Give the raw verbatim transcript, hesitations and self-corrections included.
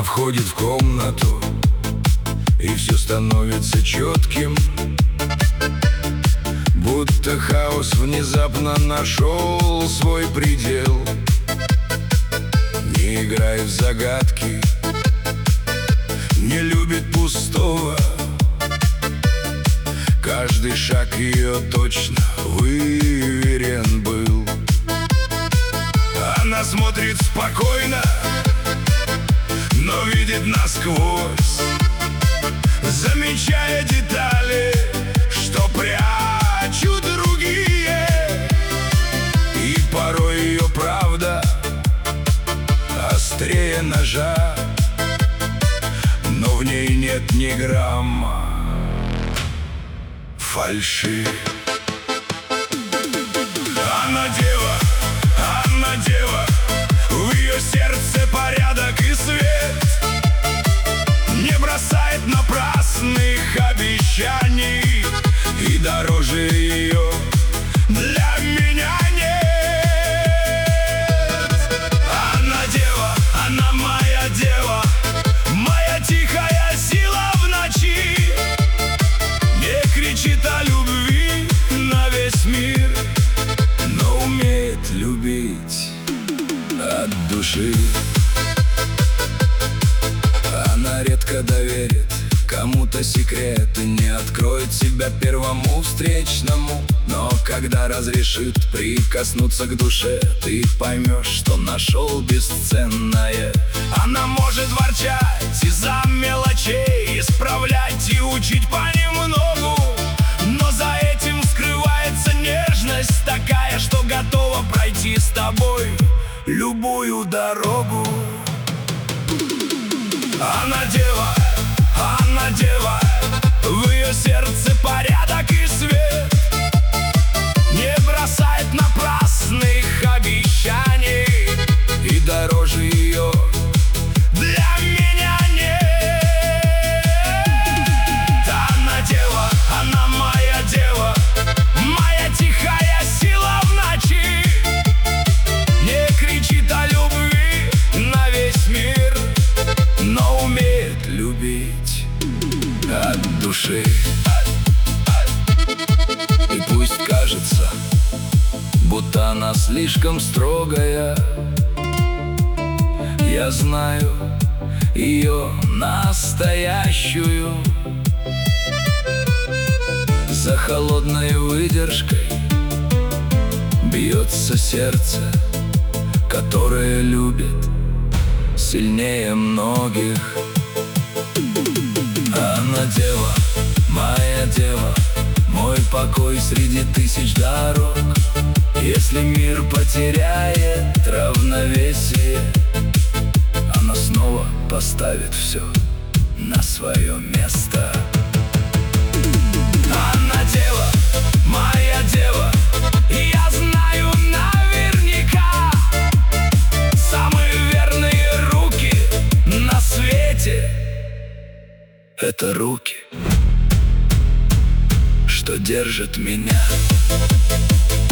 входит в комнату, и все становится четким, будто хаос внезапно нашел свой предел. Не играет в загадки, не любит пустого. Каждый шаг ее точно выверен был. Она смотрит спокойно, но видит насквозь, замечая детали, что прячут другие. И порой ее правда острее ножа, но в ней нет ни грамма фальши. Она дева, она дева, в ее сердце порядок и свет. Не бросает напрасных обещаний, и дороже ее для меня нет. Она дева, она моя дева, моя тихая сила в ночи. Не кричит о любви на весь мир, но умеет любить от души. Она редко доверит кому-то секреты, не откроет себя первому встречному, но когда разрешит прикоснуться к душе, ты поймешь, что нашел бесценное. Она может ворчать из-за мелочей, исправлять и учить понемногу, но за этим скрывается нежность такая, что готова пройти с тобой любую дорогу. Она дева, она дева, в ее сердце порядок и свет. Не бросает напрасных обещаний, и дороже ее для меня нет. Она дева, она моя дева, моя тихая сила в ночи. Не кричит о любви на весь мир, но умеет любить от души. И пусть кажется, будто она слишком строгая, я знаю ее настоящую. За холодной выдержкой бьется сердце, которое любит сильнее многих. Она дева, моя дева, мой покой среди тысяч дорог. Если мир потеряет равновесие, она снова поставит все на свое место. Она дева, моя дева, и я знаю наверняка, самые верные руки на свете — это руки, что держат меня.